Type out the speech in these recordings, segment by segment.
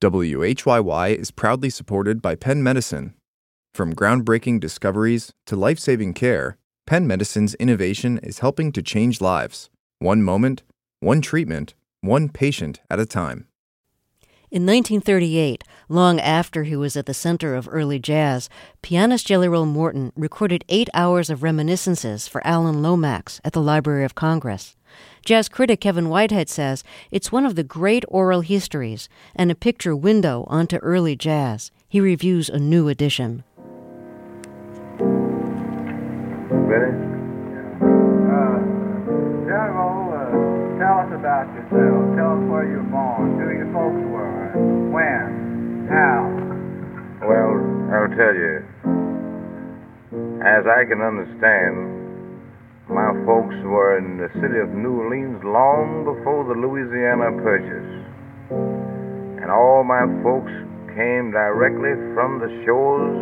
WHYY is proudly supported by Penn Medicine. From groundbreaking discoveries to life-saving care, Penn Medicine's innovation is helping to change lives. One moment, one treatment, one patient at a time. In 1938, long after he was at the center of early jazz, pianist Jelly Roll Morton recorded 8 hours of reminiscences for Alan Lomax at the Library of Congress. Jazz critic Kevin Whitehead says it's one of the great oral histories and a picture window onto early jazz. He reviews a new edition. Ready? Jelly Roll, tell us about yourself. Tell us where you were born, who your folks were, when, how. Well, I'll tell you. As I can understand, my folks were in the city of New Orleans long before the Louisiana Purchase. And all my folks came directly from the shores,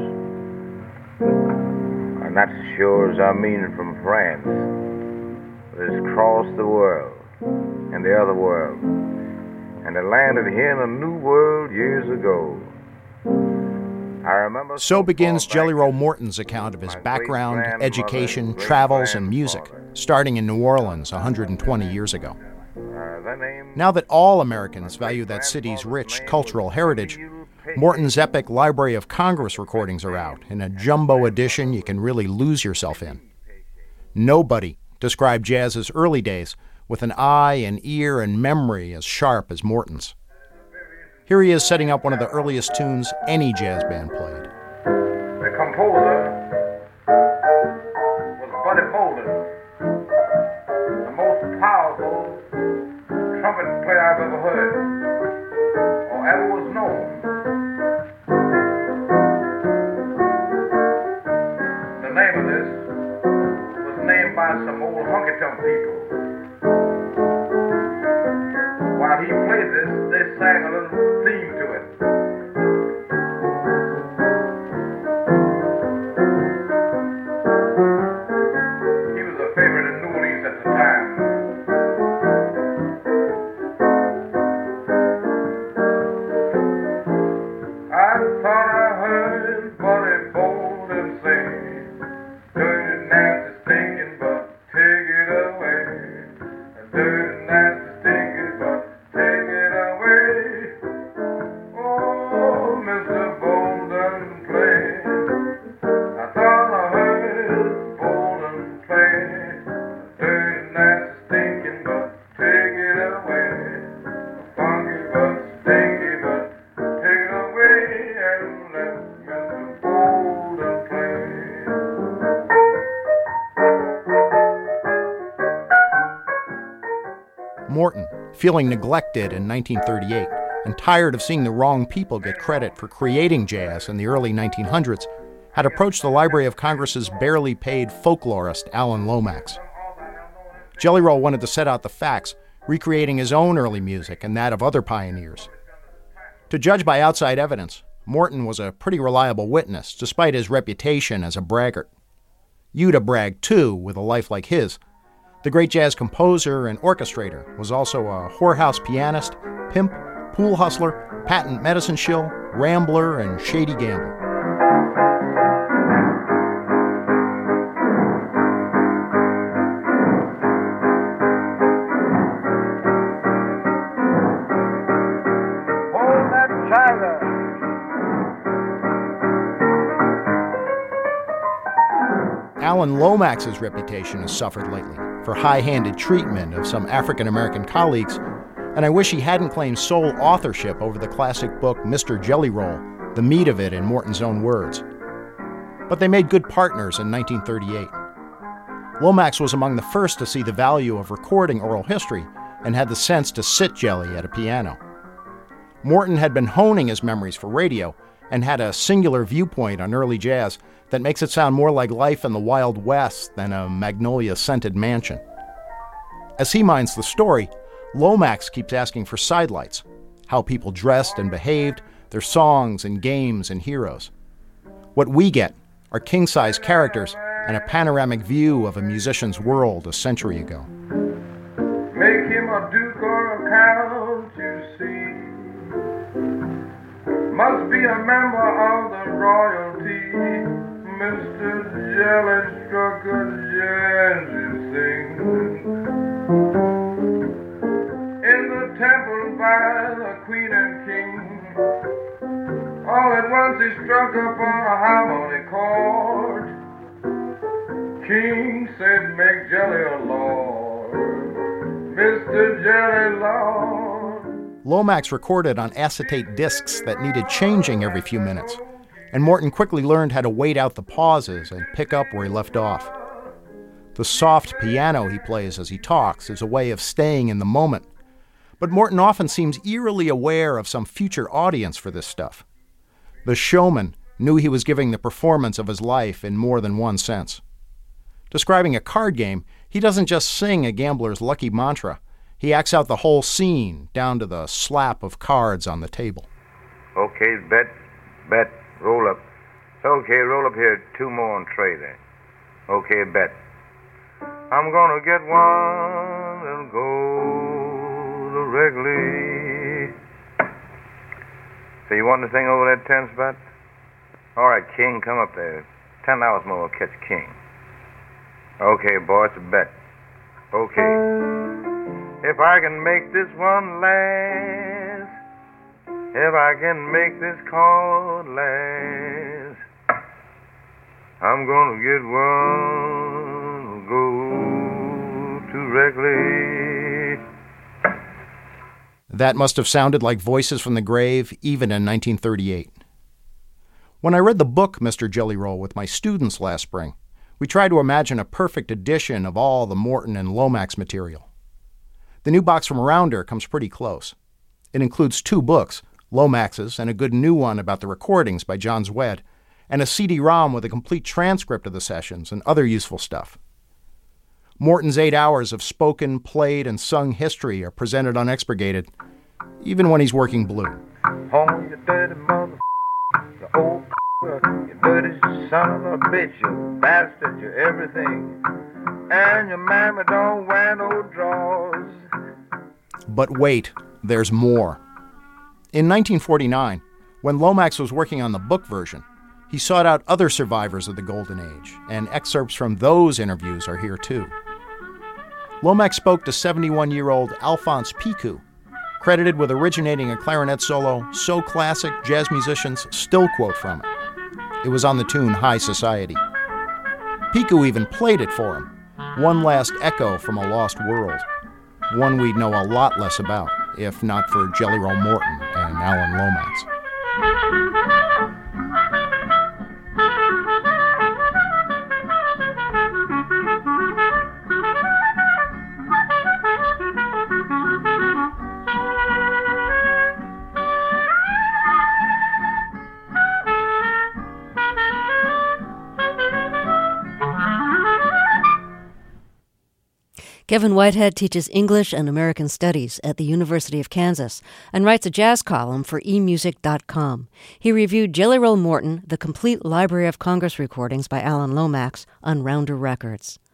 not the shores, I mean from France. It's crossed the world and the other world. And they landed here in a new world years ago. I remember. So begins Jelly Roll Morton's account of his background, education, travels, and music, starting in New Orleans 120 years ago. Now that all Americans value that city's rich cultural heritage, Morton's epic Library of Congress recordings are out in a jumbo edition you can really lose yourself in. Nobody described jazz's early days with an eye and ear and memory as sharp as Morton's. Here he is setting up one of the earliest tunes any jazz band played. The composer was Buddy Bolden, the most powerful trumpet player I've ever heard, or ever was known. The name of this was named by some old honky-tonk people. While he played this, they sang a little theme to it. He was a favorite in New Orleans at the time. I thought I heard Buddy Bolden say, dirty, nasty, stinking, but take it away. Dirty, nasty, stinking, but take it away. Oh, Mr. Bolden play. I thought I heard Bolden play. Dirty, nasty, stinking, but take it away. Funky, but stinky, but take it away and let Mr. Bolden play. Morton, feeling neglected in 1938 and tired of seeing the wrong people get credit for creating jazz in the early 1900s, had approached the Library of Congress's barely paid folklorist Alan Lomax. Jelly Roll wanted to set out the facts, recreating his own early music and that of other pioneers. To judge by outside evidence, Morton was a pretty reliable witness, despite his reputation as a braggart. You'd have bragged, too, with a life like his. The great jazz composer and orchestrator was also a whorehouse pianist, pimp, pool hustler, patent medicine shill, rambler, and shady gambler. Hold that tiger. Alan Lomax's reputation has suffered lately for high-handed treatment of some African-American colleagues, and I wish he hadn't claimed sole authorship over the classic book Mr. Jelly Roll, the meat of it in Morton's own words. But they made good partners in 1938. Lomax was among the first to see the value of recording oral history and had the sense to sit Jelly at a piano. Morton had been honing his memories for radio and had a singular viewpoint on early jazz that makes it sound more like life in the Wild West than a magnolia-scented mansion. As he minds the story, Lomax keeps asking for sidelights, how people dressed and behaved, their songs and games and heroes. What we get are king-size characters and a panoramic view of a musician's world a century ago. Make him a duke or a count, you see. a member of the royalty. Mr. Jelly struck a jazz, you sing. In the temple by the queen and king, all at once he struck upon a harmony chord. King said, make Jelly a lord, Mr. Jelly Lord. Lomax recorded on acetate discs that needed changing every few minutes, and Morton quickly learned how to wait out the pauses and pick up where he left off. The soft piano he plays as he talks is a way of staying in the moment, but Morton often seems eerily aware of some future audience for this stuff. The showman knew he was giving the performance of his life in more than one sense. Describing a card game, he doesn't just sing a gambler's lucky mantra. He acts out the whole scene, down to the slap of cards on the table. Okay, bet, roll up. Okay, roll up here, 2 more on tray there. Okay, bet. I'm gonna get one and go directly. So you want the thing over that 10 spot? All right, King, come up there. $10 more will catch King. Okay, boy, it's a bet. Okay. If I can make this one last, if I can make this card last, I'm gonna get one, go directly. That must have sounded like voices from the grave even in 1938. When I read the book Mr. Jelly Roll with my students last spring, we tried to imagine a perfect edition of all the Morton and Lomax material. The new box from Rounder comes pretty close. It includes 2 books, Lomax's and a good new one about the recordings by John Zwed, and a CD-ROM with a complete transcript of the sessions and other useful stuff. Morton's 8 hours of spoken, played, and sung history are presented unexpurgated, even when he's working blue. Oh, you dirty mother, you old you dirty son of a bitch, you bastard, you everything. And your mama don't wear no drawers. But wait, there's more. In 1949, when Lomax was working on the book version, he sought out other survivors of the Golden Age, and excerpts from those interviews are here too. Lomax spoke to 71-year-old Alphonse Picou, credited with originating a clarinet solo so classic jazz musicians still quote from it. It was on the tune High Society. Picou even played it for him, one last echo from a lost world, one we'd know a lot less about, if not for Jelly Roll Morton and Alan Lomax. Kevin Whitehead teaches English and American Studies at the University of Kansas and writes a jazz column for emusic.com. He reviewed Jelly Roll Morton, the complete Library of Congress recordings by Alan Lomax, on Rounder Records.